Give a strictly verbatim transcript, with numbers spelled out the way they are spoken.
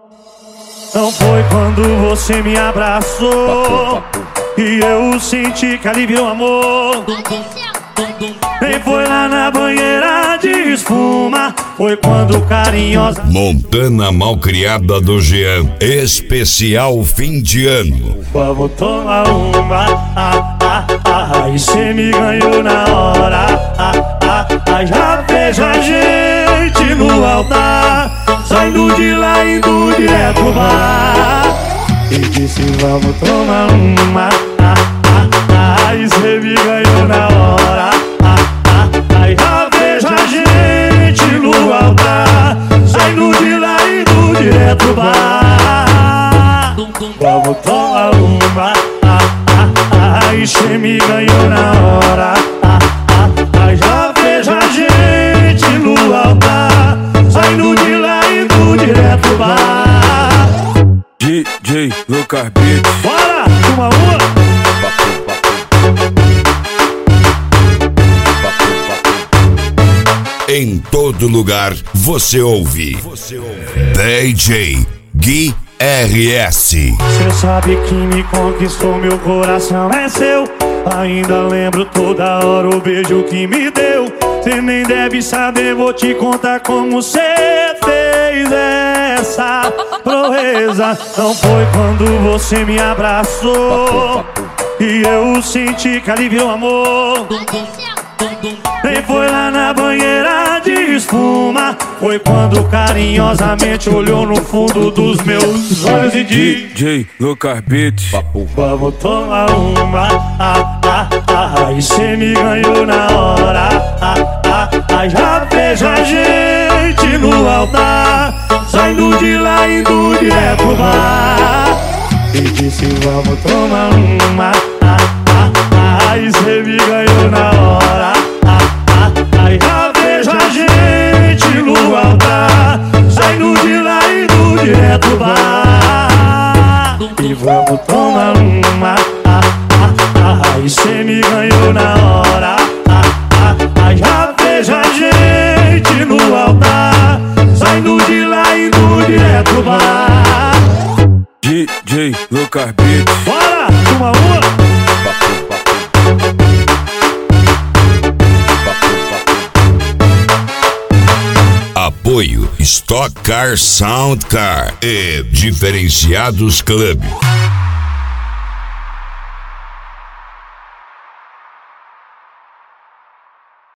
Não foi quando você me abraçou e eu senti que ali virou amor. Nem foi lá na banheira de espuma, foi quando carinhosa. Montana Malcriada do Jean, especial fim de ano. Vamos tomar uma, ah, ah, ah, e cê me ganhou na hora, ah, ah, ah, já vejo a gente no altar, saindo de lá indo direto pro bar. E disse vamos tomar uma, ah, ah, ah, e cê me ganhou na hora, ah, ah, ah, já vejo a gente no altar, saindo de lá indo direto pro bar. Vamos tomar uma, ah, ah, ah, e cê me ganhou na hora, ah, ah, ah, já vejo a gente no altar, saindo de lá indo direto pro bar. D J Lucas Beats. Bora, uma uma. Em todo lugar você ouve, você ouve. D J Gui R S. Cê sabe que me conquistou, meu coração é seu. Ainda lembro toda hora o beijo que me deu. Cê nem deve saber, vou te contar como cê fez essa proeza. Não foi quando você me abraçou e eu senti que ali virou amor. Nem foi lá na banheira de espuma, foi quando carinhosamente olhou no fundo dos meus olhos e disse: D J Lucas Beats. vamos tomar uma, ah, ah, ah, e cê me ganhou na hora, ah, ah, ah, já vejo a gente no altar, saindo de lá indo direto pro bar. E disse vamos tomar uma, ah, ah, ah, e cê me ganhou na hora, ah, ah, ah, já vejo a gente no altar, saindo de lá indo direto pro bar. E vamos tomar uma, ah, ah, ah, e cê me ganhou na hora, ah, ah, ah, já vejo a gente no altar, saindo de lá indo direto pro bar. D J Lucas Beats. Bora, uma uma. Apoio Stock Car Sound Car e Diferenciados Club.